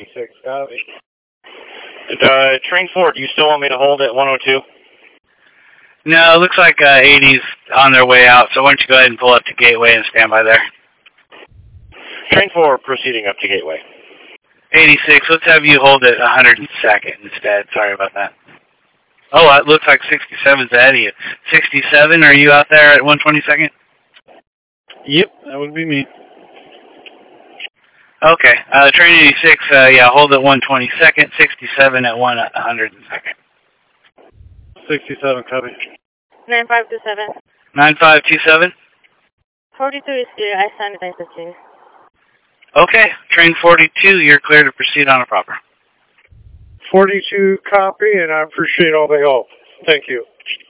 86, copy. Train 4, do you still want me to hold at 102? No, it looks like 80's on their way out, so why don't you go ahead and pull up to Gateway and stand by there. Train 4 proceeding up to Gateway. 86, let's have you hold at 102nd instead. Sorry about that. Oh, it looks like 67's ahead of you. 67, are you out there at 122nd? Yep, that would be me. Okay, train 86, yeah, hold at 122nd, 67 at 102nd. 67, copy. 9527. 9527? 42 is clear. I sanitize the queue. Okay, train 42, you're clear to proceed on a proper. 42, copy, and I appreciate all the help. Thank you.